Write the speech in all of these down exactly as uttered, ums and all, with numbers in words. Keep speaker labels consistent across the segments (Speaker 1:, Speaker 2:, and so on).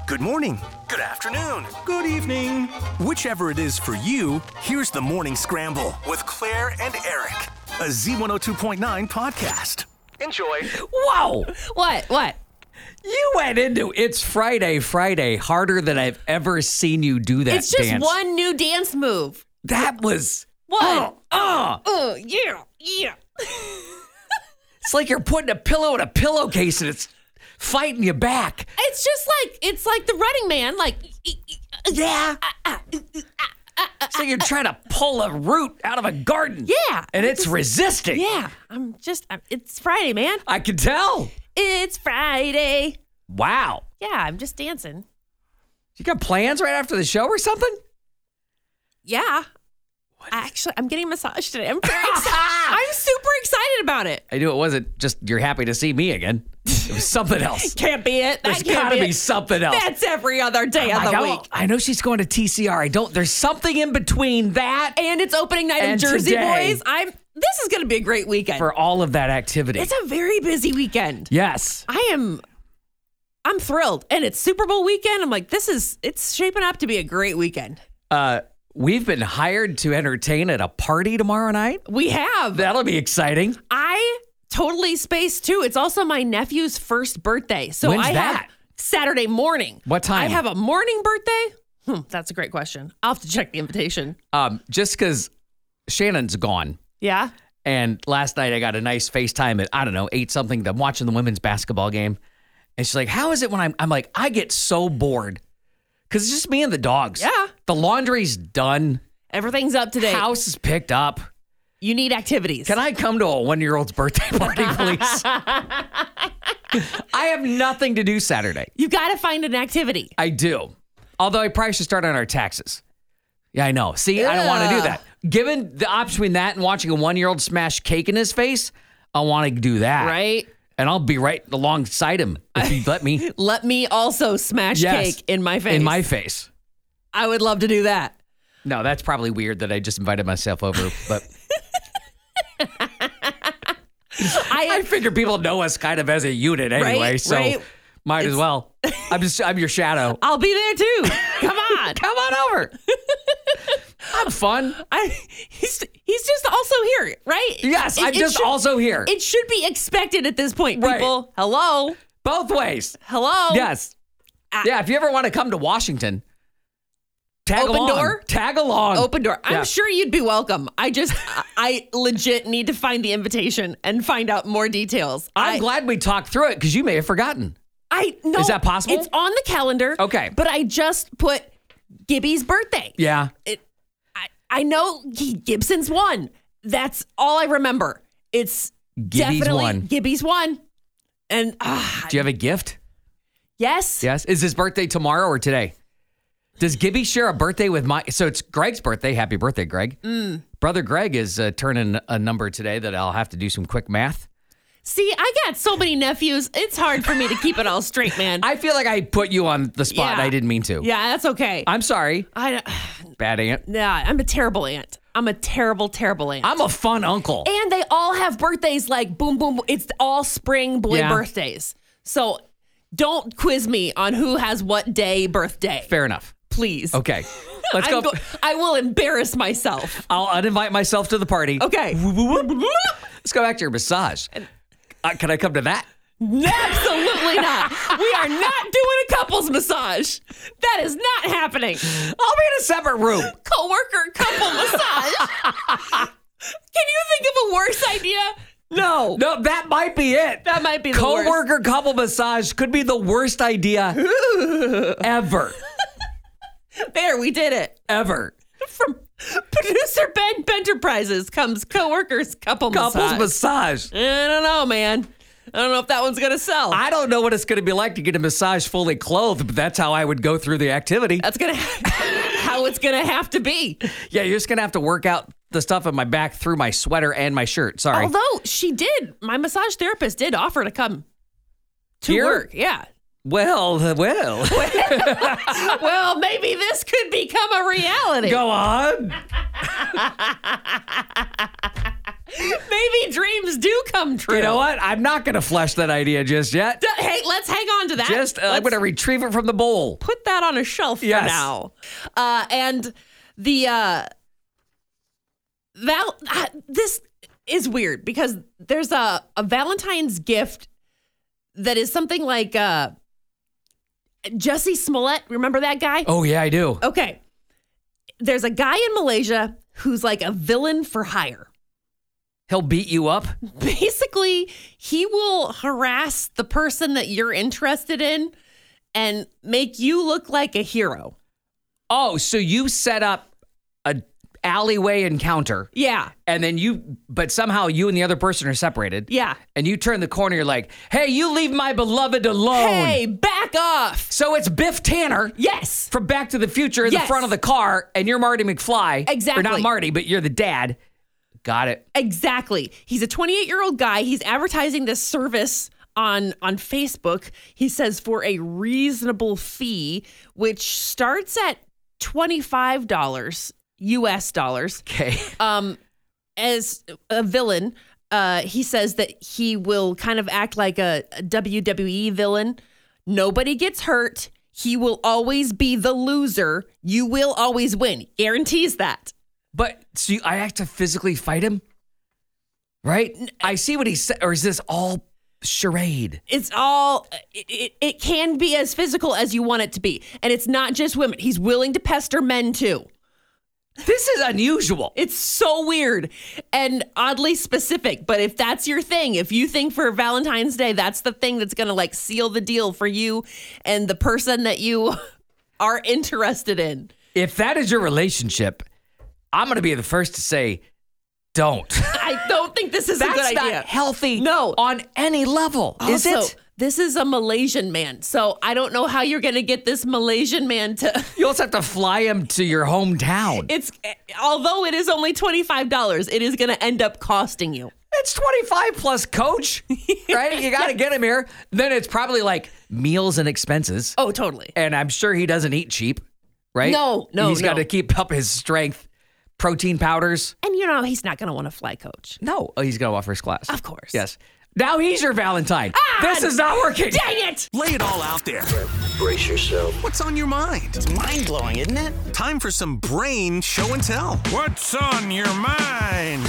Speaker 1: Good morning.
Speaker 2: Good afternoon.
Speaker 1: Good evening. Whichever it is for you, here's the Morning Scramble with Claire and Eric, a Z one oh two point nine podcast.
Speaker 2: Enjoy.
Speaker 3: Whoa!
Speaker 4: What? What?
Speaker 3: You went into It's Friday, Friday harder than I've ever seen you do that
Speaker 4: It's just
Speaker 3: dance.
Speaker 4: one new dance move.
Speaker 3: That was...
Speaker 4: What?
Speaker 3: Oh, oh.
Speaker 4: Oh, yeah, yeah.
Speaker 3: It's like you're putting a pillow in a pillowcase and it's fighting you back.
Speaker 4: It's just like, it's like the Running Man, like,
Speaker 3: Yeah. It's like you're trying to pull a root out of a garden.
Speaker 4: Yeah.
Speaker 3: And it's resisting.
Speaker 4: yeah. I'm just, I'm, it's Friday, man.
Speaker 3: I can tell.
Speaker 4: It's Friday.
Speaker 3: Wow.
Speaker 4: Yeah, I'm just dancing.
Speaker 3: You got plans right after the show or something?
Speaker 4: Yeah. Actually, I'm getting a massage today. I'm very excited. I'm super excited about it.
Speaker 3: I knew it wasn't just you're happy to see me again. It was something else.
Speaker 4: Can't be it. That
Speaker 3: There's
Speaker 4: can't
Speaker 3: gotta
Speaker 4: be,
Speaker 3: be
Speaker 4: it.
Speaker 3: something else.
Speaker 4: That's every other day of
Speaker 3: I
Speaker 4: the
Speaker 3: know,
Speaker 4: week.
Speaker 3: I know she's going to T C R. I don't. There's something in between that
Speaker 4: And it's opening night
Speaker 3: And
Speaker 4: of Jersey
Speaker 3: today.
Speaker 4: Boys. I'm. This is going to be a great weekend.
Speaker 3: for all of that activity.
Speaker 4: It's a very busy weekend.
Speaker 3: yes.
Speaker 4: I am. I'm thrilled, and it's Super Bowl weekend. I'm like, this is. It's shaping up to be a great weekend.
Speaker 3: Uh, we've been hired to entertain at a party tomorrow night.
Speaker 4: We have.
Speaker 3: That'll be exciting.
Speaker 4: I totally spaced too. It's also my nephew's first birthday, so
Speaker 3: When's
Speaker 4: I
Speaker 3: that?
Speaker 4: have Saturday morning.
Speaker 3: What time?
Speaker 4: I have a morning birthday. Hmm, that's a great question. I'll have to check the invitation.
Speaker 3: Um, just because Shannon's gone.
Speaker 4: Yeah.
Speaker 3: And last night I got a nice FaceTime at, I don't know, eight something. I'm watching the women's basketball game. And she's like, how is it when I'm, I'm like, I get so bored. Because it's just me and the dogs.
Speaker 4: Yeah.
Speaker 3: The laundry's done.
Speaker 4: Everything's up to date.
Speaker 3: House is picked up.
Speaker 4: You need activities.
Speaker 3: Can I come to a one-year-old's birthday party, please? I have nothing to do Saturday.
Speaker 4: You got to find an activity.
Speaker 3: I do. Although I probably should start on our taxes. Yeah, I know. See, I don't want to do
Speaker 4: Ugh.
Speaker 3: that. Given the option between that and watching a one-year-old smash cake in his face, I want to do that.
Speaker 4: Right?
Speaker 3: And I'll be right alongside him if you let me.
Speaker 4: Let me also smash
Speaker 3: Yes.
Speaker 4: cake in my face.
Speaker 3: In my face.
Speaker 4: I would love to do that.
Speaker 3: No, that's probably weird that I just invited myself over, but I
Speaker 4: I,
Speaker 3: figure people know us kind of as a unit anyway,
Speaker 4: Right,
Speaker 3: so
Speaker 4: right.
Speaker 3: might as well. I'm just I'm your shadow.
Speaker 4: I'll be there too. Come on.
Speaker 3: Come on over. I'm fun.
Speaker 4: I, he's he's just also here, right?
Speaker 3: Yes,
Speaker 4: It-
Speaker 3: I'm
Speaker 4: it
Speaker 3: just
Speaker 4: should-
Speaker 3: also here.
Speaker 4: It should be expected at this point,
Speaker 3: Right.
Speaker 4: people. Hello,
Speaker 3: Both ways.
Speaker 4: hello.
Speaker 3: Yes.
Speaker 4: Ah.
Speaker 3: Yeah, if you ever want to come to Washington, tag
Speaker 4: Open
Speaker 3: along.
Speaker 4: door?
Speaker 3: Tag along.
Speaker 4: Open door. I'm
Speaker 3: Yeah.
Speaker 4: sure you'd be welcome. I just, I- I legit need to find the invitation and find out more details.
Speaker 3: I'm
Speaker 4: I,
Speaker 3: glad we talked through it because you may have forgotten.
Speaker 4: I know.
Speaker 3: Is that possible?
Speaker 4: It's on the calendar.
Speaker 3: Okay.
Speaker 4: But I just put Gibby's birthday.
Speaker 3: Yeah.
Speaker 4: It, I, I know he, Gibson's one. That's all I remember. It's
Speaker 3: Gibby's
Speaker 4: definitely
Speaker 3: one.
Speaker 4: Gibby's one. And ah,
Speaker 3: Do you have a gift?
Speaker 4: yes.
Speaker 3: Yes. Is his birthday tomorrow or today? Does Gibby share a birthday with my? So it's Greg's birthday. Happy birthday, Greg.
Speaker 4: Mm.
Speaker 3: Brother Greg is uh, turning a number today that I'll have to do some quick math.
Speaker 4: See, I got so many nephews. It's hard for me to keep it all straight, man.
Speaker 3: I feel like I put you on the spot.
Speaker 4: Yeah.
Speaker 3: And I didn't mean to.
Speaker 4: yeah, that's okay.
Speaker 3: I'm sorry.
Speaker 4: I,
Speaker 3: Bad aunt.
Speaker 4: yeah, I'm a terrible aunt. I'm a terrible, terrible aunt.
Speaker 3: I'm a fun uncle.
Speaker 4: And they all have birthdays like boom, boom, boom. It's all spring boy
Speaker 3: Yeah.
Speaker 4: birthdays. So don't quiz me on who has what day birthday.
Speaker 3: Fair enough.
Speaker 4: Please.
Speaker 3: Okay. Let's
Speaker 4: I'm
Speaker 3: go.
Speaker 4: go- I will embarrass myself.
Speaker 3: I'll uninvite myself to the party.
Speaker 4: Okay.
Speaker 3: Let's go back to your massage. Uh, can I come to that?
Speaker 4: Absolutely not. We are not doing a couples massage. That is not happening.
Speaker 3: I'll be in a separate room.
Speaker 4: Coworker couple massage. Can you think of a worse idea? No.
Speaker 3: No, that might be it.
Speaker 4: That might be the worst.
Speaker 3: Coworker couple massage could be the worst idea ever.
Speaker 4: There, we did it.
Speaker 3: Ever.
Speaker 4: From producer Ben Enterprises comes coworkers couple
Speaker 3: Couples
Speaker 4: massage.
Speaker 3: massage.
Speaker 4: I don't know, man. I don't know if that one's gonna sell.
Speaker 3: I don't know what it's going to be like to get a massage fully clothed, but that's how I would go through the activity.
Speaker 4: That's gonna how it's gonna have to be.
Speaker 3: Yeah, you're just going to have to work out the stuff in my back through my sweater and my shirt. Sorry.
Speaker 4: Although she did, my massage therapist did offer to come to
Speaker 3: Here?
Speaker 4: work. Yeah.
Speaker 3: Well, uh, well.
Speaker 4: Well, maybe this could become a reality.
Speaker 3: Go on.
Speaker 4: Maybe dreams do come true.
Speaker 3: You know what? I'm not going to flesh that idea just yet.
Speaker 4: D- Hey, let's hang on to that.
Speaker 3: Just, uh, I'm
Speaker 4: Let's
Speaker 3: going to retrieve it from the bowl.
Speaker 4: put that on a shelf
Speaker 3: Yes.
Speaker 4: for now. Uh, and the uh, Val, uh, this is weird because there's a, a Valentine's gift that is something like uh, Jussie Smollett. Remember that guy?
Speaker 3: Oh, yeah, I do.
Speaker 4: Okay. There's a guy in Malaysia who's like a villain for hire.
Speaker 3: He'll beat you up.
Speaker 4: Basically, he will harass the person that you're interested in and make you look like a hero.
Speaker 3: Oh, so you set up a alleyway encounter.
Speaker 4: Yeah.
Speaker 3: And then you, but somehow you and the other person are separated.
Speaker 4: Yeah.
Speaker 3: And you turn the corner, you're like, hey, you leave my beloved alone.
Speaker 4: Hey, back off.
Speaker 3: So it's Biff Tanner.
Speaker 4: Yes.
Speaker 3: From Back to the Future in
Speaker 4: Yes.
Speaker 3: the front of the car, and you're Marty McFly.
Speaker 4: Exactly.
Speaker 3: Or not Marty, but you're the dad. Got it.
Speaker 4: Exactly. He's a twenty-eight-year-old guy. He's advertising this service on on Facebook. He says for a reasonable fee, which starts at twenty-five dollars U S dollars.
Speaker 3: Okay.
Speaker 4: Um, as a villain, uh, he says that he will kind of act like a, a W W E villain. Nobody gets hurt. He will always be the loser. You will always win. Guarantees that.
Speaker 3: But so you, I have to physically fight him? Right? I see what he said. Or is this all charade?
Speaker 4: It's all, it, it, it can be as physical as you want it to be. And it's not just women. He's willing to pester men too.
Speaker 3: This is unusual.
Speaker 4: It's so weird and oddly specific. But if that's your thing, if you think for Valentine's Day, that's the thing that's going to like seal the deal for you and the person that you are interested in.
Speaker 3: If that is your relationship, I'm going to be the first to say, don't.
Speaker 4: I don't think this is
Speaker 3: That's
Speaker 4: a good
Speaker 3: not
Speaker 4: idea.
Speaker 3: healthy
Speaker 4: No.
Speaker 3: on any level, is
Speaker 4: Also,
Speaker 3: it?
Speaker 4: this is a Malaysian man. So I don't know how you're going to get this Malaysian man to...
Speaker 3: You also have to fly him to your hometown.
Speaker 4: It's although it is only twenty-five dollars, it is going to end up costing you.
Speaker 3: It's twenty-five plus coach, right? You got to get him here. Then it's probably like meals and expenses.
Speaker 4: Oh, totally.
Speaker 3: And I'm sure he doesn't eat cheap, right?
Speaker 4: No, no,
Speaker 3: He's got
Speaker 4: no.
Speaker 3: to keep up his strength. Protein powders.
Speaker 4: And you know, he's not going to want to fly coach.
Speaker 3: No. Oh, he's going to want first class.
Speaker 4: Of course.
Speaker 3: Yes. Now he's your Valentine.
Speaker 4: Ah,
Speaker 3: this is not working.
Speaker 4: Dang it!
Speaker 1: Lay it all out there.
Speaker 2: Brace yourself.
Speaker 1: What's on your mind?
Speaker 2: It's mind-blowing, isn't it?
Speaker 1: Time for some brain show and tell.
Speaker 5: What's on your mind?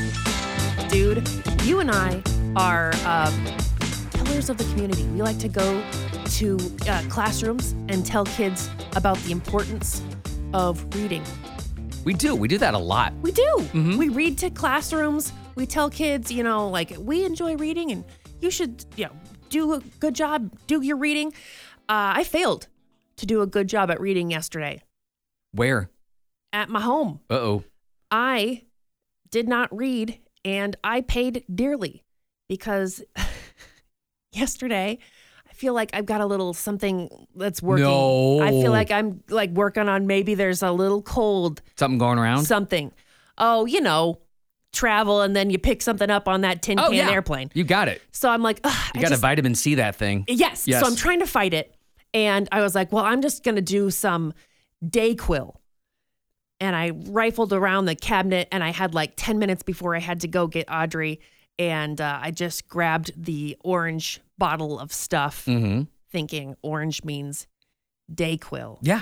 Speaker 4: Dude, you and I are uh, pillars of the community. We like to go to uh, classrooms and tell kids about the importance of reading.
Speaker 3: We do. We do that a lot.
Speaker 4: We do. We read to classrooms. We tell kids, you know, like, we enjoy reading and you should, you know, do a good job, do your reading. Uh, I failed to do a good job at reading yesterday
Speaker 3: Where?
Speaker 4: at my home.
Speaker 3: Uh-oh.
Speaker 4: I did not read and I paid dearly because yesterday I feel like I've got a little something that's working.
Speaker 3: No.
Speaker 4: I feel like I'm like working on maybe there's a little cold,
Speaker 3: Something going around?
Speaker 4: something. Oh, you know, travel and then you pick something up on that tin
Speaker 3: oh,
Speaker 4: can
Speaker 3: yeah.
Speaker 4: airplane.
Speaker 3: You got it.
Speaker 4: So I'm like, ugh,
Speaker 3: You
Speaker 4: I
Speaker 3: got to
Speaker 4: just-
Speaker 3: vitamin C that thing.
Speaker 4: Yes.
Speaker 3: Yes.
Speaker 4: So I'm trying to fight it. And I was like, well, I'm just going to do some Dayquil. And I rifled around the cabinet and I had like ten minutes before I had to go get Audrey. And uh, I just grabbed the orange bottle of stuff,
Speaker 3: Mm-hmm.
Speaker 4: thinking orange means Dayquil.
Speaker 3: Yeah.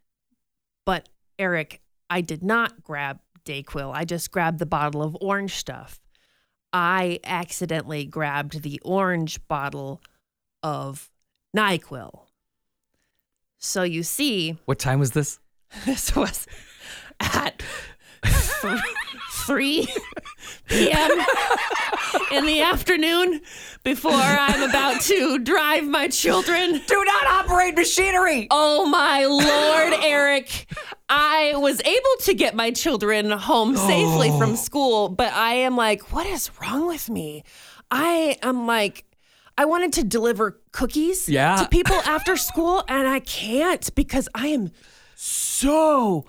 Speaker 4: But Eric, I did not grab Dayquil. I just grabbed the bottle of orange stuff. I accidentally grabbed the orange bottle of NyQuil. So you see,
Speaker 3: What time was this?
Speaker 4: this was at three p.m. in the afternoon before I'm about to drive my children.
Speaker 3: Do not operate machinery.
Speaker 4: Oh my Lord, Eric. I was able to get my children home safely
Speaker 3: Oh.
Speaker 4: from school, but I am like, what is wrong with me? I am like, I wanted to deliver cookies
Speaker 3: Yeah.
Speaker 4: to people after school, and I can't because I am so,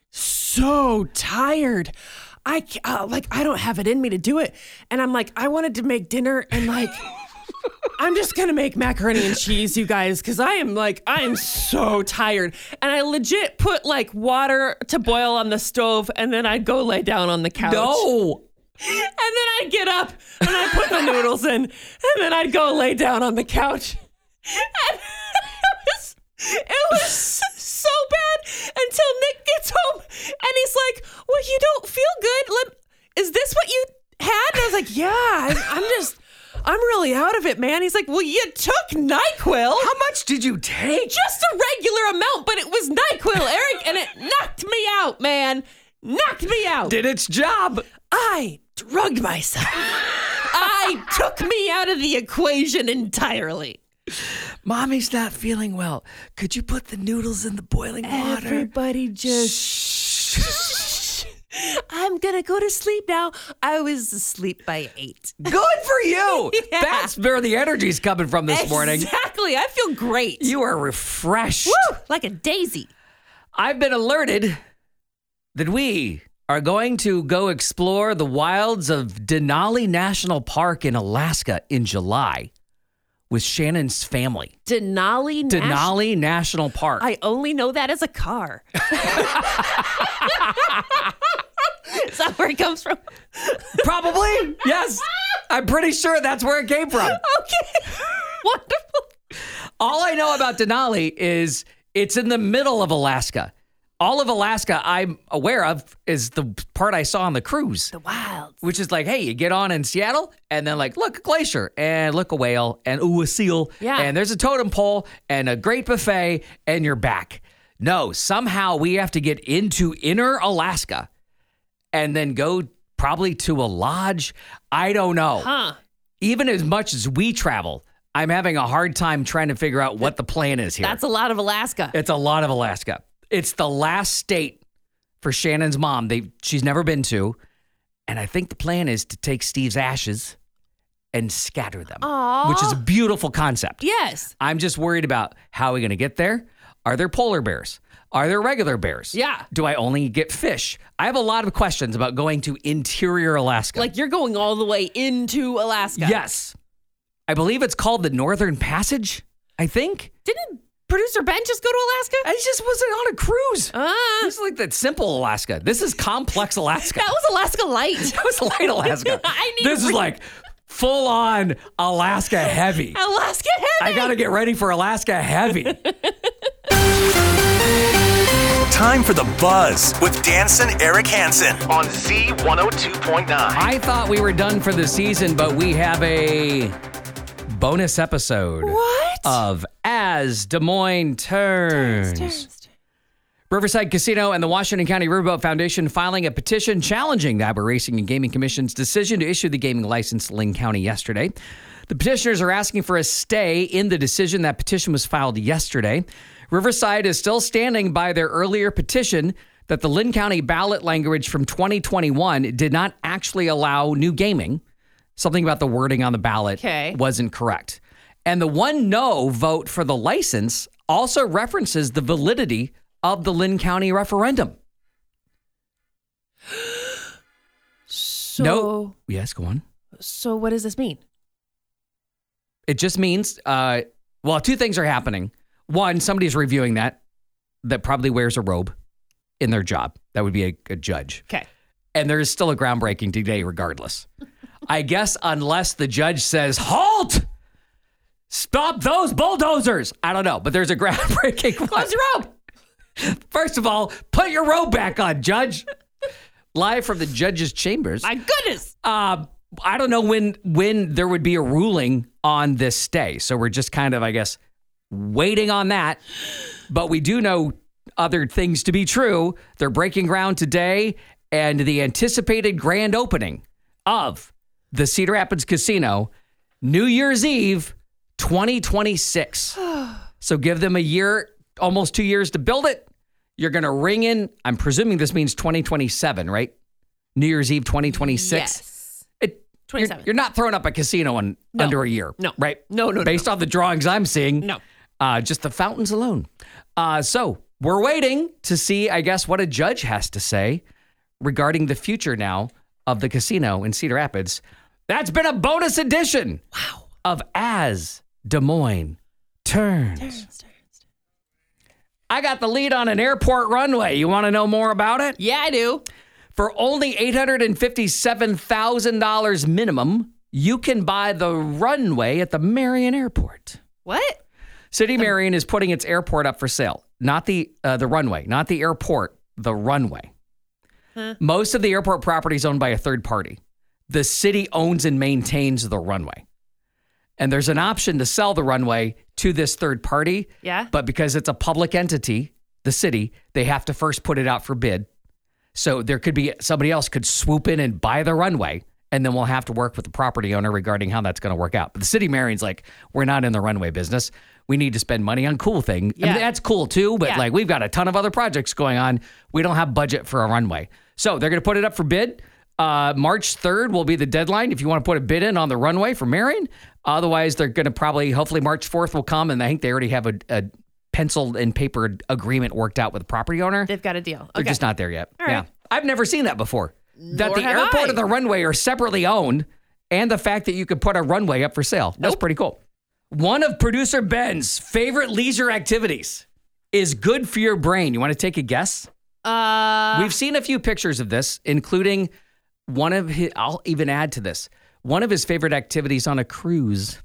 Speaker 4: so tired. I ca- uh, like I don't have it in me to do it, and I'm like I wanted to make dinner, and like I'm just gonna make macaroni and cheese, you guys, because I am like I am so tired, and I legit put like water to boil on the stove, and then I'd go lay down on the couch.
Speaker 3: No.
Speaker 4: And then I'd get up and I'd put the noodles in, and then I'd go lay down on the couch. And it was, it was so bad until Nick gets home and he's like, well, you don't feel good. Let, is this what you had? And I was like, yeah, I'm, I'm just, I'm really out of it, man. He's like, well, you took NyQuil.
Speaker 3: How much did you take?
Speaker 4: Just a regular amount, but it was NyQuil, Eric, and it knocked me out, man. Knocked me out.
Speaker 3: Did its job.
Speaker 4: I drugged myself. I took me out of the equation entirely.
Speaker 3: Mommy's not feeling well. Could you put the noodles in the boiling water?
Speaker 4: Everybody just shh. I'm gonna go to sleep now. I was asleep by eight.
Speaker 3: Good for you.
Speaker 4: Yeah.
Speaker 3: That's where the energy's coming from this morning.
Speaker 4: Exactly. I feel great.
Speaker 3: You are refreshed.
Speaker 4: Woo, like a daisy.
Speaker 3: I've been alerted that we are going to go explore the wilds of Denali National Park in Alaska in July with Shannon's family.
Speaker 4: Denali National
Speaker 3: Denali National Park.
Speaker 4: I only know that as a car. Is that where it comes from?
Speaker 3: Probably, yes. I'm pretty sure that's where it came from.
Speaker 4: Okay. Wonderful.
Speaker 3: All I know about Denali is it's in the middle of Alaska. All of Alaska I'm aware of is the part I saw on the cruise.
Speaker 4: The wilds.
Speaker 3: Which is like, hey, you get on in Seattle and then like, look, a glacier and look, a whale and ooh, a seal.
Speaker 4: Yeah.
Speaker 3: And there's a totem pole and a great buffet and you're back. No, somehow we have to get into inner Alaska and then go probably to a lodge. I don't know.
Speaker 4: Huh.
Speaker 3: Even as much as we travel, I'm having a hard time trying to figure out what the plan is here.
Speaker 4: That's a lot of Alaska.
Speaker 3: It's a lot of Alaska. It's the last state for Shannon's mom they she's never been to. And I think the plan is to take Steve's ashes and scatter them,
Speaker 4: Aww.
Speaker 3: which is a beautiful concept.
Speaker 4: Yes.
Speaker 3: I'm just worried about how are we going to get there? Are there polar bears? Are there regular bears?
Speaker 4: Yeah.
Speaker 3: Do I only get fish? I have a lot of questions about going to interior Alaska.
Speaker 4: Like you're going all the way into Alaska.
Speaker 3: Yes. I believe it's called the Northern Passage, I think.
Speaker 4: Didn't producer Ben just go to Alaska?
Speaker 3: I just wasn't on a cruise.
Speaker 4: Ah.
Speaker 3: This is like that simple Alaska. This is complex Alaska.
Speaker 4: That was Alaska Light.
Speaker 3: That was light Alaska.
Speaker 4: I need
Speaker 3: This
Speaker 4: to
Speaker 3: is
Speaker 4: re-
Speaker 3: like full on Alaska heavy.
Speaker 4: Alaska heavy.
Speaker 3: I got to get ready for Alaska heavy.
Speaker 1: Time for The Buzz with Danson Eric Hansen on Z one oh two point nine.
Speaker 3: I thought we were done for the season, but we have a bonus episode
Speaker 4: What?
Speaker 3: of As Des Moines Turns.
Speaker 4: Turns.
Speaker 3: Riverside Casino and the Washington County Riverboat Foundation filing a petition challenging the Iowa Racing and Gaming Commission's decision to issue the gaming license to Lynn County yesterday. The petitioners are asking for a stay in the decision. That petition was filed yesterday. Riverside is still standing by their earlier petition that the Lynn County ballot language from twenty twenty-one did not actually allow new gaming. Something about the wording on the ballot
Speaker 4: Okay.
Speaker 3: wasn't correct. And the one no vote for the license also references the validity of the Lynn County referendum.
Speaker 4: So,
Speaker 3: No. Yes, go on.
Speaker 4: So what does this mean?
Speaker 3: It just means, uh, well, two things are happening. One, somebody's reviewing that, that probably wears a robe in their job. That would be a, a judge.
Speaker 4: Okay.
Speaker 3: And there is still a groundbreaking today regardless. I guess unless the judge says, halt! Stop those bulldozers! I don't know, but there's a groundbreaking one.
Speaker 4: Close your robe.
Speaker 3: First of all, put your robe back on, Judge. Live from the judge's chambers.
Speaker 4: My goodness.
Speaker 3: Uh, I don't know when when there would be a ruling on this stay. So we're just kind of, I guess, waiting on that. But we do know other things to be true. They're breaking ground today, and the anticipated grand opening of the Cedar Rapids Casino, New Year's Eve, twenty twenty-six. So give them a year, almost two years to build it. You're going to ring in, I'm presuming this means twenty twenty-seven, right? New Year's Eve twenty twenty-six.
Speaker 4: Yes.
Speaker 3: It, you're,
Speaker 4: twenty-seven.
Speaker 3: you're not throwing up a casino in
Speaker 4: No.
Speaker 3: under a year.
Speaker 4: No.
Speaker 3: Right?
Speaker 4: No, no, no,
Speaker 3: Based
Speaker 4: no.
Speaker 3: off the drawings I'm seeing.
Speaker 4: No.
Speaker 3: Uh, just the fountains alone. Uh, so we're waiting to see, I guess, what a judge has to say regarding the future now of the casino in Cedar Rapids. That's been a bonus edition
Speaker 4: Wow.
Speaker 3: of As Des Moines Turns.
Speaker 4: Turns, turns.
Speaker 3: I got the lead on an airport runway. You want to know more about it?
Speaker 4: Yeah, I do.
Speaker 3: For only eight hundred fifty-seven thousand dollars minimum, you can buy the runway at the Marion Airport.
Speaker 4: What?
Speaker 3: City Marion is putting its airport up for sale. Not the uh, the runway, not the airport, the runway. Huh. Most of the airport property is owned by a third party. The city owns and maintains the runway. And there's an option to sell the runway to this third party.
Speaker 4: Yeah.
Speaker 3: But because it's a public entity, the city, they have to first put it out for bid. So there could be somebody else could swoop in and buy the runway, and then we'll have to work with the property owner regarding how that's going to work out. But the city Marion's like, we're not in the runway business. We need to spend money on cool thing.
Speaker 4: Yeah.
Speaker 3: I mean, that's cool too, but
Speaker 4: yeah.
Speaker 3: like we've got a ton of other projects going on. We don't have budget for a runway. So they're going to put it up for bid. Uh, March third will be the deadline if you want to put a bid in on the runway for Marion. Otherwise, they're going to probably, hopefully March fourth will come, and I think they already have a, a penciled and papered agreement worked out with the property owner.
Speaker 4: They've got a deal. Okay.
Speaker 3: They're just not there yet.
Speaker 4: All
Speaker 3: yeah.
Speaker 4: right.
Speaker 3: I've never seen that before. That
Speaker 4: Nor
Speaker 3: the
Speaker 4: have
Speaker 3: airport
Speaker 4: I.
Speaker 3: and the runway are separately owned, and the fact that you could put a runway up for sale. That's
Speaker 4: Nope.
Speaker 3: pretty cool. One of producer Ben's favorite leisure activities is good for your brain. You want to take a guess?
Speaker 4: Uh,
Speaker 3: We've seen a few pictures of this, including one of his, I'll even add to this, one of his favorite activities on a cruise.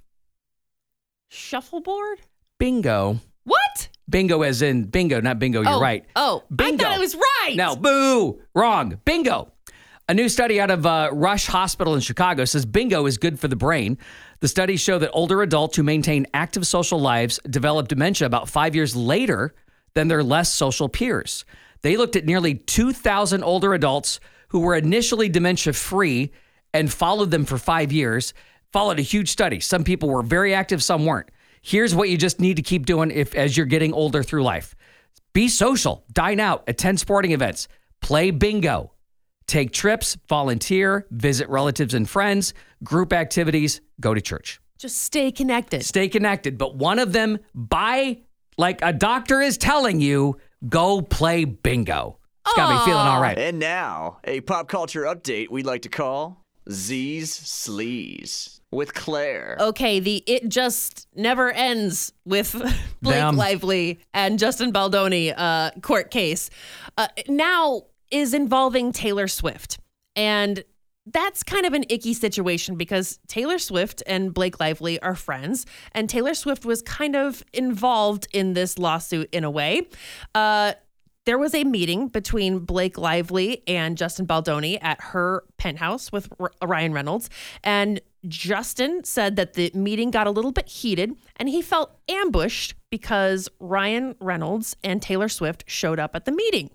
Speaker 4: Shuffleboard?
Speaker 3: Bingo.
Speaker 4: What?
Speaker 3: Bingo as in bingo, not bingo, you're
Speaker 4: oh,
Speaker 3: right.
Speaker 4: Oh,
Speaker 3: Bingo.
Speaker 4: I thought I was right.
Speaker 3: No, boo, wrong. Bingo. A new study out of uh, Rush Hospital in Chicago says bingo is good for the brain. The studies show that older adults who maintain active social lives develop dementia about five years later than their less social peers. They looked at nearly two thousand older adults who were initially dementia-free and followed them for five years, followed a huge study. Some people were very active, some weren't. Here's what you just need to keep doing if as you're getting older through life. Be social, dine out, attend sporting events, play bingo, take trips, volunteer, visit relatives and friends, group activities, go to church.
Speaker 4: Just stay connected.
Speaker 3: Stay connected. But one of them, by like a doctor is telling you, go play bingo. It's got me feeling all right.
Speaker 2: And now, a pop culture update we'd like to call Z's Sleaze with Claire.
Speaker 4: Okay, the It Just Never Ends with Blake
Speaker 3: Them.
Speaker 4: Lively and Justin Baldoni uh, court case uh, now is involving Taylor Swift. And that's kind of an icky situation because Taylor Swift and Blake Lively are friends, and Taylor Swift was kind of involved in this lawsuit in a way. Uh, there was a meeting between Blake Lively and Justin Baldoni at her penthouse with R- Ryan Reynolds, and Justin said that the meeting got a little bit heated and he felt ambushed because Ryan Reynolds and Taylor Swift showed up at the meeting.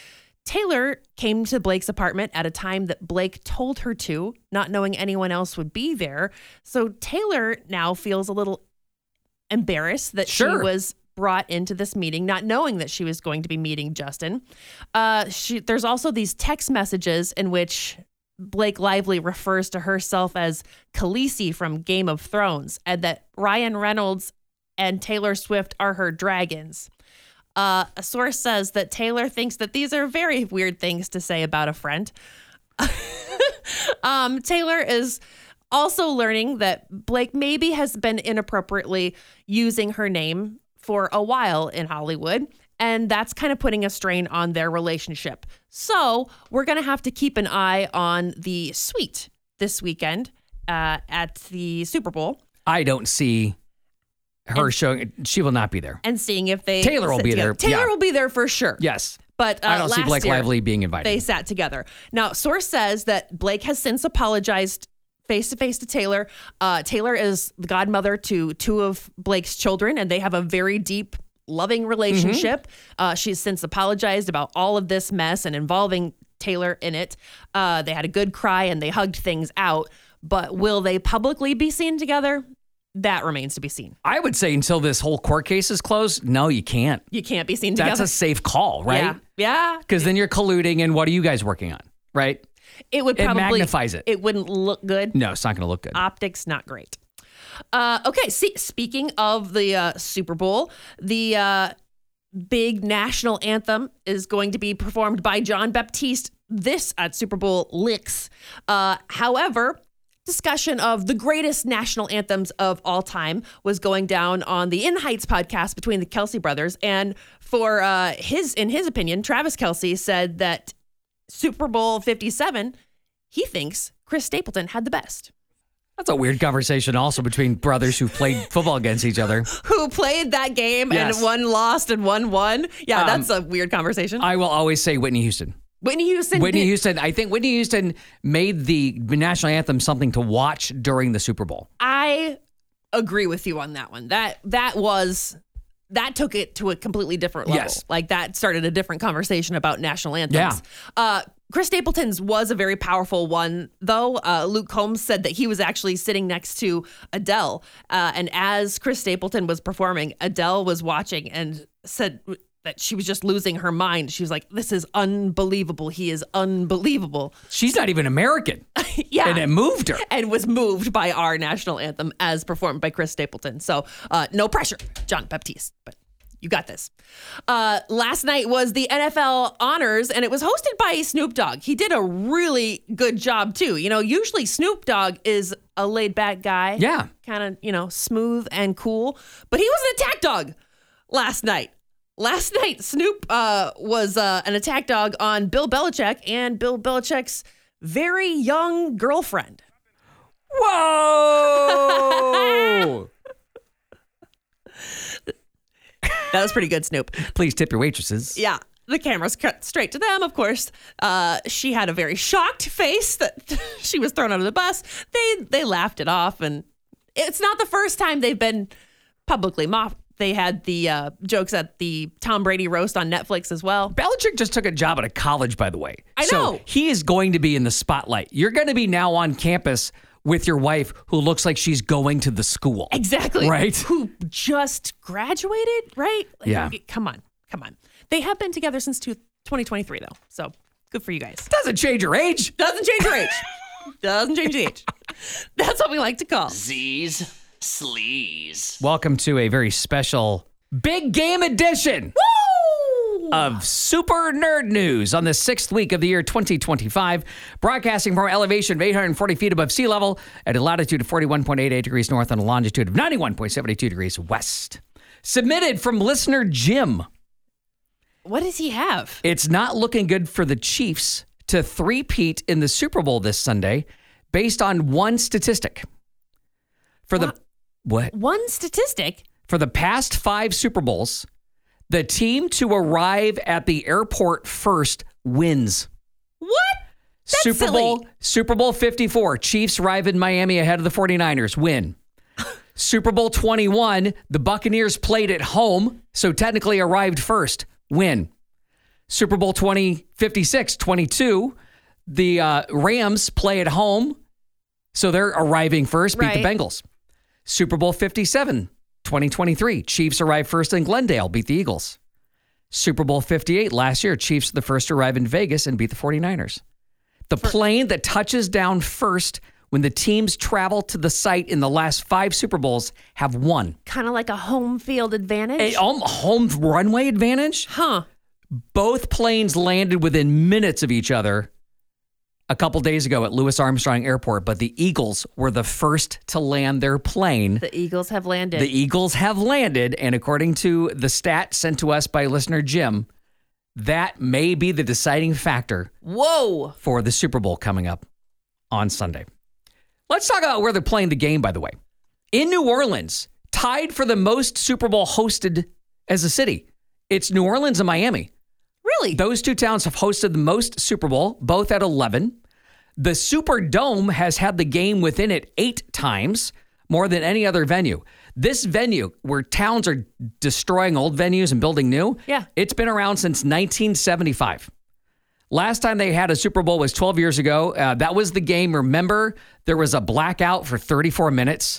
Speaker 4: Taylor came to Blake's apartment at a time that Blake told her to, not knowing anyone else would be there. So Taylor now feels a little embarrassed that
Speaker 3: Sure.
Speaker 4: she was brought into this meeting, not knowing that she was going to be meeting Justin. Uh, she, there's also these text messages in which Blake Lively refers to herself as Khaleesi from Game of Thrones, and that Ryan Reynolds and Taylor Swift are her dragons. Uh, a source says that Taylor thinks that these are very weird things to say about a friend. um, Taylor is also learning that Blake maybe has been inappropriately using her name for a while in Hollywood, and that's kind of putting a strain on their relationship. So we're going to have to keep an eye on the suite this weekend uh, at the Super Bowl.
Speaker 3: I don't see her
Speaker 4: And-
Speaker 3: showing. She will not be there.
Speaker 4: And seeing if they
Speaker 3: Taylor will
Speaker 4: sit
Speaker 3: be
Speaker 4: together.
Speaker 3: there,
Speaker 4: Taylor
Speaker 3: yeah.
Speaker 4: will be there for sure.
Speaker 3: Yes.
Speaker 4: But uh,
Speaker 3: I don't see
Speaker 4: last
Speaker 3: Blake
Speaker 4: year,
Speaker 3: Lively being invited.
Speaker 4: They sat together. Now, source says that Blake has since apologized face to face to Taylor. Uh, Taylor is the godmother to two of Blake's children, and they have a very deep, loving relationship.
Speaker 3: Mm-hmm.
Speaker 4: Uh, she's since apologized about all of this mess and involving Taylor in it. Uh, they had a good cry and they hugged things out. But will they publicly be seen together? That remains to be seen.
Speaker 3: I would say until this whole court case is closed, no, you can't.
Speaker 4: You can't be seen together.
Speaker 3: That's a safe call, right?
Speaker 4: Yeah. Yeah.
Speaker 3: Because then you're colluding, and what are you guys working on, right?
Speaker 4: It would
Speaker 3: It
Speaker 4: probably
Speaker 3: magnifies it.
Speaker 4: It wouldn't look good.
Speaker 3: No, it's not going to look good.
Speaker 4: Optics not great. Uh, okay, see, speaking of the uh, Super Bowl, the uh, big national anthem is going to be performed by John Baptiste this at Super Bowl Licks. Uh, however, discussion of the greatest national anthems of all time was going down on the In Heights podcast between the Kelce brothers, and for uh, his, in his opinion, Travis Kelce said that Super Bowl fifty-seven, he thinks Chris Stapleton had the best.
Speaker 3: That's a weird conversation also between brothers who played football against each other.
Speaker 4: Who played that game
Speaker 3: Yes.
Speaker 4: and one lost and one won. Yeah,
Speaker 3: Um,
Speaker 4: that's a weird conversation.
Speaker 3: I will always say Whitney Houston.
Speaker 4: Whitney Houston.
Speaker 3: Whitney
Speaker 4: did-
Speaker 3: Houston. I think Whitney Houston made the national anthem something to watch during the Super Bowl.
Speaker 4: I agree with you on that one. That that was that took it to a completely different level.
Speaker 3: Yes.
Speaker 4: Like that started a different conversation about national anthems.
Speaker 3: Yeah.
Speaker 4: Uh, Chris Stapleton's was a very powerful one, though. Uh, Luke Combs said that he was actually sitting next to Adele, uh, and as Chris Stapleton was performing, Adele was watching and said that she was just losing her mind. She was like, "This is unbelievable. He is unbelievable."
Speaker 3: She's not even American.
Speaker 4: Yeah.
Speaker 3: And it moved her.
Speaker 4: And was moved by our national anthem as performed by Chris Stapleton. So uh, no pressure, John Baptiste, but you got this. Uh, last night was the N F L Honors, and it was hosted by Snoop Dogg. He did a really good job, too. You know, usually Snoop Dogg is a laid-back guy.
Speaker 3: Yeah.
Speaker 4: Kind of, you know, smooth and cool. But he was an attack dog last night. Last night, Snoop uh, was uh, an attack dog on Bill Belichick and Bill Belichick's very young girlfriend.
Speaker 3: Whoa!
Speaker 4: That was pretty good, Snoop.
Speaker 3: Please tip your waitresses.
Speaker 4: Yeah. The camera's cut straight to them, of course. Uh, she had a very shocked face that she was thrown under the bus. They they laughed it off, and it's not the first time they've been publicly mocked. They had the uh, jokes at the Tom Brady roast on Netflix as well.
Speaker 3: Belichick just took a job at a college, by the way.
Speaker 4: I
Speaker 3: So
Speaker 4: know.
Speaker 3: he is going to be in the spotlight. You're going to be now on campus with your wife who looks like she's going to the school.
Speaker 4: Exactly.
Speaker 3: Right?
Speaker 4: Who just graduated, right? Like,
Speaker 3: Yeah.
Speaker 4: Come on. Come on. They have been together since two- twenty twenty-three, though. So good for you guys.
Speaker 3: Doesn't change your age.
Speaker 4: Doesn't change your age. Doesn't change the age. That's what we like to call.
Speaker 2: Z's Sleaze.
Speaker 3: Welcome to a very special big game edition
Speaker 4: Woo!
Speaker 3: of Super Nerd News on the sixth week of the year twenty twenty-five, broadcasting from an elevation of eight hundred forty feet above sea level at a latitude of forty-one point eight eight degrees north and a longitude of ninety-one point seven two degrees west. Submitted from listener Jim.
Speaker 4: What does he have?
Speaker 3: It's not looking good for the Chiefs to three-peat in the Super Bowl this Sunday based on one statistic. For the what?
Speaker 4: One statistic.
Speaker 3: For the past five Super Bowls, the team to arrive at the airport first wins.
Speaker 4: What? That's
Speaker 3: Super
Speaker 4: silly.
Speaker 3: Bowl Super Bowl fifty-four, Chiefs arrive in Miami ahead of the 49ers, win. Super Bowl twenty-one, the Buccaneers played at home, so technically arrived first, win. Super Bowl twenty, fifty-six, twenty-two, the uh, Rams play at home, so they're arriving first, beat
Speaker 4: Right.
Speaker 3: the Bengals. Super Bowl fifty-seven, twenty twenty-three, Chiefs arrive first in Glendale, beat the Eagles. Super Bowl fifty-eight, last year, Chiefs the first to arrive in Vegas and beat the 49ers. The plane that touches down first when the teams travel to the site in the last five Super Bowls have won.
Speaker 4: Kind of like a home field advantage.
Speaker 3: A um, home runway advantage.
Speaker 4: huh.
Speaker 3: Both planes landed within minutes of each other a couple days ago at Louis Armstrong Airport, but the Eagles were the first to land their plane.
Speaker 4: The Eagles have landed.
Speaker 3: The Eagles have landed, and according to the stat sent to us by listener Jim, that may be the deciding factor
Speaker 4: Whoa.
Speaker 3: for the Super Bowl coming up on Sunday. Let's talk about where they're playing the game, by the way. In New Orleans, tied for the most Super Bowl hosted as a city. It's New Orleans and Miami.
Speaker 4: Really?
Speaker 3: Those two towns have hosted the most Super Bowl, both at eleven. The Superdome has had the game within it eight times, more than any other venue. This venue, where towns are destroying old venues and building new,
Speaker 4: Yeah.
Speaker 3: it's been around since nineteen seventy-five. Last time they had a Super Bowl was twelve years ago. Uh, that was the game. Remember, there was a blackout for thirty-four minutes.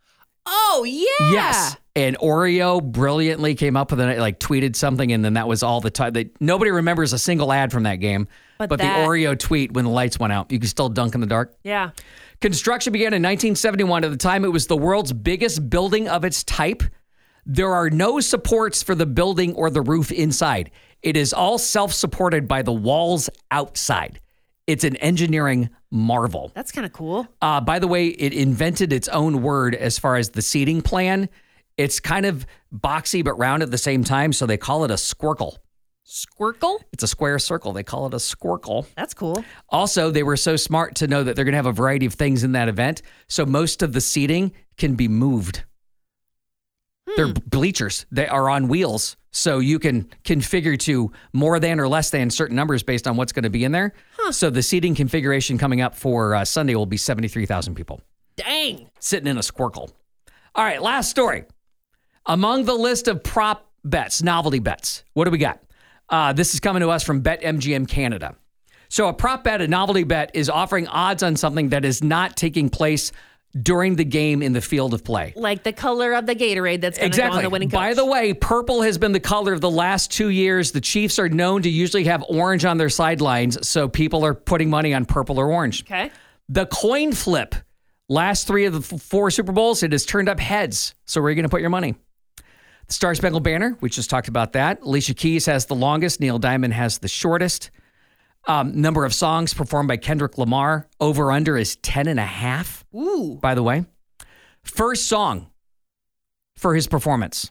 Speaker 4: Oh, yeah.
Speaker 3: Yes. And Oreo brilliantly came up with it, like tweeted something, and then that was all the time. They, nobody remembers a single ad from that game.
Speaker 4: But
Speaker 3: But,
Speaker 4: that-
Speaker 3: the Oreo tweet when the lights went out, you could still dunk in the dark.
Speaker 4: Yeah.
Speaker 3: Construction began in nineteen seventy-one. At the time, it was the world's biggest building of its type. There are no supports for the building or the roof inside. It is all self-supported by the walls outside. It's an engineering marvel.
Speaker 4: That's kind of cool.
Speaker 3: Uh, by the way, it invented its own word as far as the seating plan. It's kind of boxy but round at the same time, so they call it a squircle.
Speaker 4: Squircle?
Speaker 3: It's a square circle. They call it a squircle.
Speaker 4: That's cool.
Speaker 3: Also, they were so smart to know that they're going to have a variety of things in that event. So most of the seating can be moved.
Speaker 4: Hmm.
Speaker 3: They're bleachers. They are on wheels. So you can configure to more than or less than certain numbers based on what's going to be in there.
Speaker 4: Huh.
Speaker 3: So the seating configuration coming up for uh, Sunday will be seventy-three thousand people.
Speaker 4: Dang.
Speaker 3: Sitting in a squircle. All right, last story. Among the list of prop bets, novelty bets, what do we got? Uh, this is coming to us from BetMGM Canada. So a prop bet, a novelty bet, is offering odds on something that is not taking place during the game in the field of play.
Speaker 4: Like the color of the Gatorade that's going to
Speaker 3: Exactly.
Speaker 4: go on the winning coach.
Speaker 3: By the way, purple has been the color of the last two years. The Chiefs are known to usually have orange on their sidelines, so people are putting money on purple or orange.
Speaker 4: Okay.
Speaker 3: The coin flip, last three of the f- four Super Bowls, it has turned up heads. So where are you going to put your money? The Star Spangled Banner, we just talked about that. Alicia Keys has the longest. Neil Diamond has the shortest. Um, number of songs performed by Kendrick Lamar. Over under is ten and a half.
Speaker 4: Ooh.
Speaker 3: By the way. First song for his performance.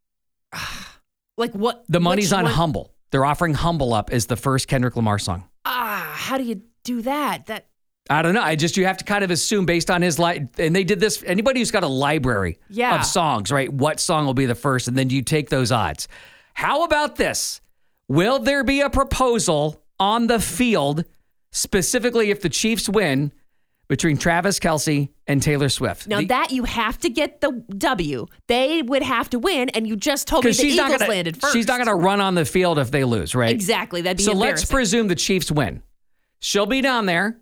Speaker 4: Like what?
Speaker 3: The money's
Speaker 4: which
Speaker 3: on
Speaker 4: one-
Speaker 3: Humble. They're offering Humble up as the first Kendrick Lamar song.
Speaker 4: Ah, how do you do that? That
Speaker 3: I don't know. I just, you have to kind of assume based on his, li- and they did this, anybody who's got a library
Speaker 4: Yeah.
Speaker 3: of songs, right? What song will be the first? And then you take those odds. How about this? Will there be a proposal on the field, specifically if the Chiefs win, between Travis Kelce and Taylor Swift?
Speaker 4: Now
Speaker 3: The-
Speaker 4: that you have to get the W. They would have to win, and you just told me the
Speaker 3: she's
Speaker 4: Eagles
Speaker 3: not gonna,
Speaker 4: landed first.
Speaker 3: She's not going to run on the field if they lose, right?
Speaker 4: Exactly. That'd be
Speaker 3: So let's
Speaker 4: embarrassing.
Speaker 3: presume the Chiefs win. She'll be down there,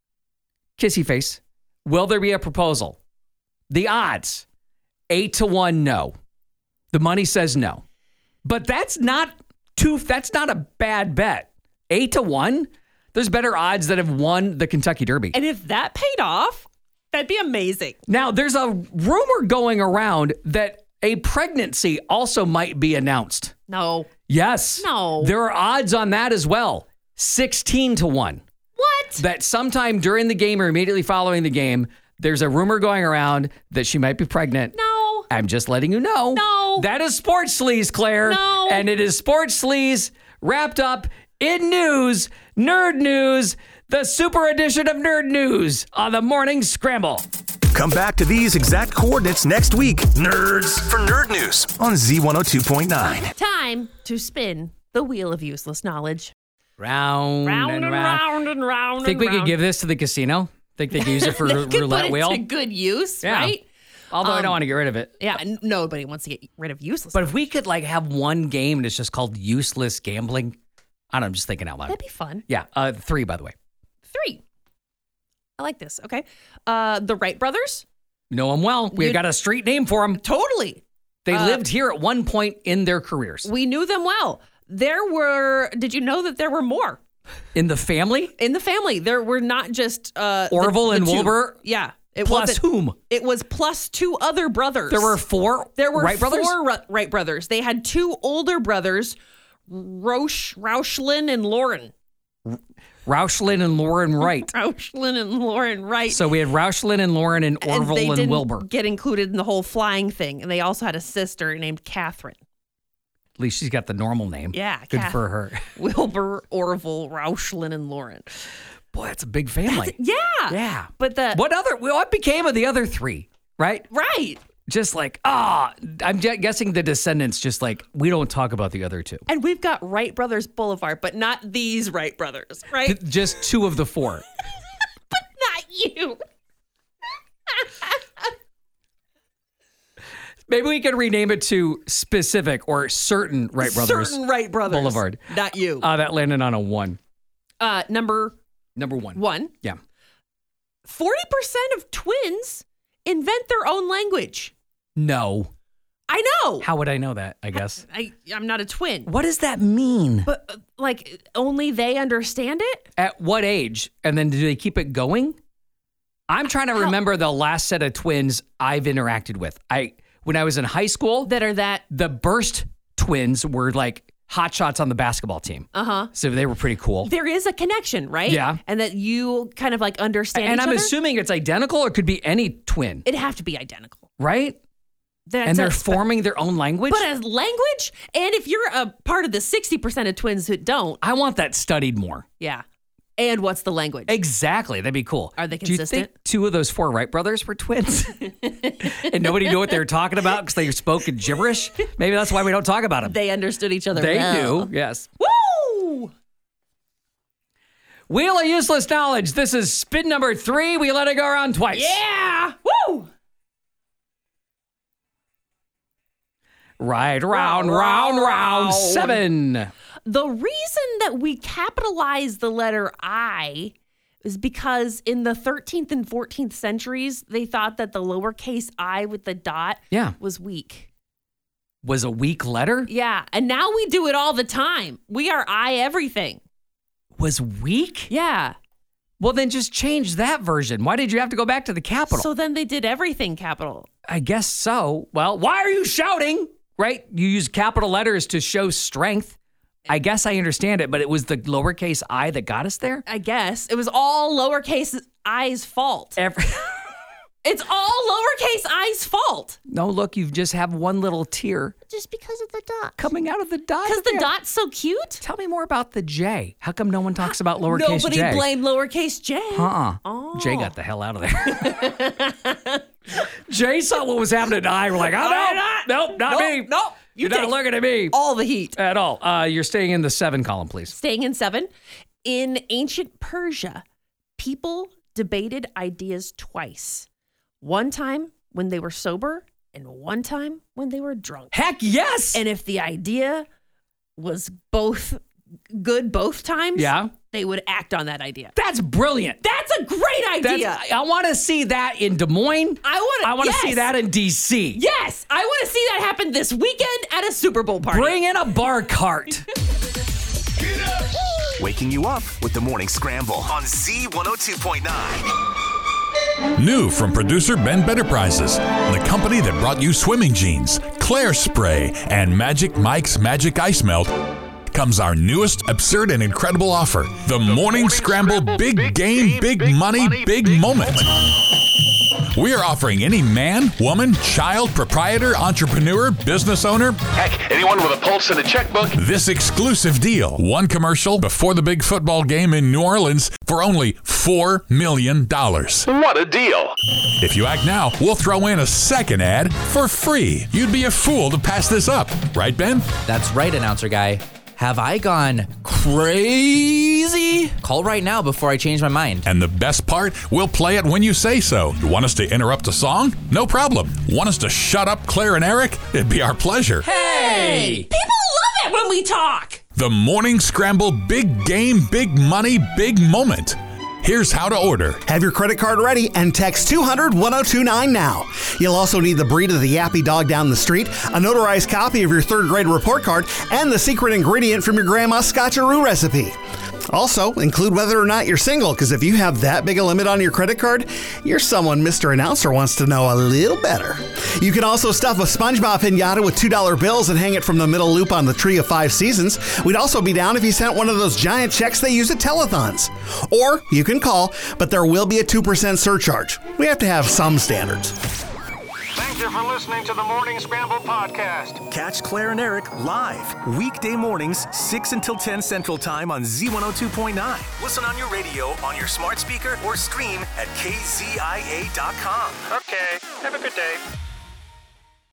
Speaker 3: kissy face. Will there be a proposal? The odds, eight to one, no. The money says no. But that's not too, that's not a bad bet. Eight to one? There's better odds that have won the Kentucky Derby.
Speaker 4: And if that paid off, that'd be amazing.
Speaker 3: Now, there's a rumor going around that a pregnancy also might be announced.
Speaker 4: No.
Speaker 3: Yes.
Speaker 4: No.
Speaker 3: There are odds on that as well. sixteen to one.
Speaker 4: What?
Speaker 3: That sometime during the game or immediately following the game, there's a rumor going around that she might be pregnant.
Speaker 4: No.
Speaker 3: I'm just letting you know.
Speaker 4: No.
Speaker 3: That is Sports Sleaze, Claire.
Speaker 4: No.
Speaker 3: And it is Sports Sleaze wrapped up in news, nerd news, the super edition of Nerd News on the Morning Scramble.
Speaker 1: Come back to these exact coordinates next week, nerds, for Nerd News on Z one oh two point nine.
Speaker 4: Time to spin the wheel of useless knowledge.
Speaker 3: Round,
Speaker 4: Round
Speaker 3: and
Speaker 4: and
Speaker 3: round.
Speaker 4: round and round.
Speaker 3: Think
Speaker 4: and
Speaker 3: we
Speaker 4: round.
Speaker 3: could give this to the casino? Think they could use it for
Speaker 4: They
Speaker 3: a
Speaker 4: could
Speaker 3: roulette
Speaker 4: put
Speaker 3: wheel?
Speaker 4: it to good use,
Speaker 3: Yeah.
Speaker 4: right?
Speaker 3: Although I don't
Speaker 4: Um,
Speaker 3: want to get rid of it.
Speaker 4: Yeah, n- nobody wants to get rid of useless.
Speaker 3: But if we could like have one game that's just called useless gambling, I don't know, I'm just thinking out loud.
Speaker 4: that'd be fun.
Speaker 3: Yeah, uh, three, by the way.
Speaker 4: Three. I like this. Okay. Uh, the Wright brothers.
Speaker 3: Know them well. We
Speaker 4: You-
Speaker 3: got a street name for them.
Speaker 4: Totally.
Speaker 3: They
Speaker 4: Uh,
Speaker 3: lived here at one point in their careers.
Speaker 4: We knew them well. There were. Did you know that there were more
Speaker 3: In the family?
Speaker 4: in the family? There were not just uh, the-
Speaker 3: Orville
Speaker 4: the
Speaker 3: and
Speaker 4: two.
Speaker 3: Wilbur?
Speaker 4: Yeah. It
Speaker 3: Plus
Speaker 4: wasn't-
Speaker 3: whom?
Speaker 4: It was plus two other brothers.
Speaker 3: There were four
Speaker 4: There were
Speaker 3: Wright brothers?
Speaker 4: four Ru- Wright brothers. They had two older brothers, Roche, Rauchlin and Lauren.
Speaker 3: Rauchlin and Lauren Wright.
Speaker 4: Rauchlin and Lauren Wright.
Speaker 3: So we had Rauchlin and Lauren and
Speaker 4: and
Speaker 3: Orville
Speaker 4: they
Speaker 3: and,
Speaker 4: didn't
Speaker 3: Wilbur.
Speaker 4: get included in the whole flying thing. And they also had a sister named Catherine.
Speaker 3: At least she's got the normal name.
Speaker 4: Yeah,
Speaker 3: Good
Speaker 4: Kath-
Speaker 3: for her.
Speaker 4: Wilbur, Orville, Rauchlin, and Lauren.
Speaker 3: Boy, that's a big family.
Speaker 4: Yeah.
Speaker 3: Yeah.
Speaker 4: But the
Speaker 3: What other, what became of the other three, right?
Speaker 4: right.
Speaker 3: Just like, ah, I'm gu- guessing the descendants just like, we don't talk about the other two.
Speaker 4: And we've got Wright Brothers Boulevard, but not these Wright brothers, right?
Speaker 3: Th- Just two of the four.
Speaker 4: but not you.
Speaker 3: Maybe we could rename it to specific or certain Wright Brothers
Speaker 4: Certain Wright Brothers.
Speaker 3: Boulevard.
Speaker 4: Not you.
Speaker 3: Uh, that landed on a one.
Speaker 4: Uh, number
Speaker 3: Number one.
Speaker 4: one.
Speaker 3: Yeah.
Speaker 4: forty percent of twins invent their own language.
Speaker 3: No.
Speaker 4: I know.
Speaker 3: How would I know that, I guess?
Speaker 4: I, I'm not a twin.
Speaker 3: What does that mean?
Speaker 4: But, uh, like, only they understand it?
Speaker 3: At what age? And then do they keep it going? I'm trying to remember the last set of twins I've interacted with. I when I was in high school,
Speaker 4: That are that,
Speaker 3: the Burst twins were like hotshots on the basketball team.
Speaker 4: uh-huh.
Speaker 3: So they were pretty cool.
Speaker 4: There is a connection, right?
Speaker 3: Yeah.
Speaker 4: And that you kind of like understand
Speaker 3: And
Speaker 4: each
Speaker 3: I'm
Speaker 4: other?
Speaker 3: assuming it's identical or it could be any twin,
Speaker 4: It'd have to be identical.
Speaker 3: right?
Speaker 4: That's
Speaker 3: And they're
Speaker 4: a-
Speaker 3: forming their own language?
Speaker 4: But as language, and if you're a part of the sixty percent of twins who don't,
Speaker 3: I want that studied more.
Speaker 4: yeah. And what's the language?
Speaker 3: Exactly. That'd be cool.
Speaker 4: Are they
Speaker 3: Do you
Speaker 4: consistent?
Speaker 3: think two of those four Wright brothers were twins? And nobody knew what they were talking about because they spoke in gibberish? Maybe that's why we don't talk about them.
Speaker 4: They understood each other
Speaker 3: They
Speaker 4: well.
Speaker 3: do, yes.
Speaker 4: Woo!
Speaker 3: Wheel of Useless Knowledge. This is spin number three. We let it go around twice.
Speaker 4: Yeah! Woo!
Speaker 3: Right, round, round, round, seven.
Speaker 4: The reason that we capitalize the letter I is because in the thirteenth and fourteenth centuries, they thought that the lowercase I with the dot
Speaker 3: Yeah.
Speaker 4: was weak.
Speaker 3: Was a weak letter?
Speaker 4: Yeah. And now we do it all the time. We are I everything.
Speaker 3: Was weak?
Speaker 4: Yeah.
Speaker 3: Well, then just change that version. Why did you have to go back to the capital?
Speaker 4: So then they did everything capital.
Speaker 3: I guess so. Well, why are you shouting? Right? You use capital letters to show strength. I guess I understand it, but it was the lowercase I that got us there?
Speaker 4: I guess. It was all lowercase I's fault.
Speaker 3: Every-
Speaker 4: It's all lowercase I's fault.
Speaker 3: no, look, you just have one little tear
Speaker 4: Just because of the dot.
Speaker 3: coming out of the dot.
Speaker 4: Because the
Speaker 3: there.
Speaker 4: dot's so cute.
Speaker 3: Tell me more about the J. How come no one talks about lowercase
Speaker 4: Nobody
Speaker 3: J?
Speaker 4: blamed lowercase j.
Speaker 3: Uh-uh.
Speaker 4: Oh.
Speaker 3: Jay got the hell out of there. Jay saw what was happening to I. We're like, oh, no,
Speaker 4: not.
Speaker 3: nope, not
Speaker 4: Nope,
Speaker 3: me.
Speaker 4: nope. You
Speaker 3: You're not
Speaker 4: take
Speaker 3: looking at me
Speaker 4: all the heat.
Speaker 3: at all. Uh, you're staying in the seven column, please.
Speaker 4: Staying in seven. In ancient Persia, people debated ideas twice. One time when they were sober and one time when they were drunk.
Speaker 3: Heck yes.
Speaker 4: And if the idea was both good both times,
Speaker 3: Yeah.
Speaker 4: they would act on that idea.
Speaker 3: That's brilliant.
Speaker 4: That's a great idea.
Speaker 3: That's, I want to see that in Des Moines.
Speaker 4: I want to
Speaker 3: I want to
Speaker 4: yes.
Speaker 3: see that in D C.
Speaker 4: Yes, I want to see that happen this weekend at a Super Bowl party.
Speaker 3: Bring in a bar cart.
Speaker 1: Waking you up with the Morning Scramble on Z one oh two point nine.
Speaker 5: New from producer Ben Better Prizes, the company that brought you swimming jeans, Claire Spray, and Magic Mike's Magic Ice Melt, comes our newest absurd and incredible offer, the, the Morning, Morning Scramble, Scramble Big, big Game, game Big, big Money, money Big, big Moment. moment. We are offering any man, woman, child, proprietor, entrepreneur, business owner,
Speaker 6: heck, anyone with a pulse and a checkbook,
Speaker 5: this exclusive deal. One commercial before the big football game in New Orleans for only four million dollars.
Speaker 6: What a deal.
Speaker 5: If you act now, we'll throw in a second ad for free. You'd be a fool to pass this up. Right, Ben?
Speaker 7: That's right, announcer guy. Have I gone crazy? Call right now before I change my mind.
Speaker 5: And the best part, we'll play it when you say so. You want us to interrupt a song? No problem. Want us to shut up Claire and Eric? It'd be our pleasure.
Speaker 3: Hey!
Speaker 4: People love it when we talk.
Speaker 5: The Morning Scramble Big Game, Big Money, Big Moment. Here's how to order.
Speaker 8: Have your credit card ready and text two hundred, one oh two nine now. You'll also need the breed of the yappy dog down the street, a notarized copy of your third grade report card, and the secret ingredient from your grandma's scotcheroo recipe. Also, include whether or not you're single, because if you have that big a limit on your credit card, you're someone Mister Announcer wants to know a little better. You can also stuff a SpongeBob pinata with two dollar bills and hang it from the middle loop on the Tree of Five Seasons. We'd also be down if you sent one of those giant checks they use at telethons. Or you can call, but there will be a two percent surcharge. We have to have some standards.
Speaker 9: Thank you for listening to the Morning Scramble podcast.
Speaker 1: Catch Claire and Eric live weekday mornings, six until ten Central Time on Z one oh two point nine. Listen on your radio, on your smart speaker, or stream at K Z I A dot com.
Speaker 9: Okay, have a good day.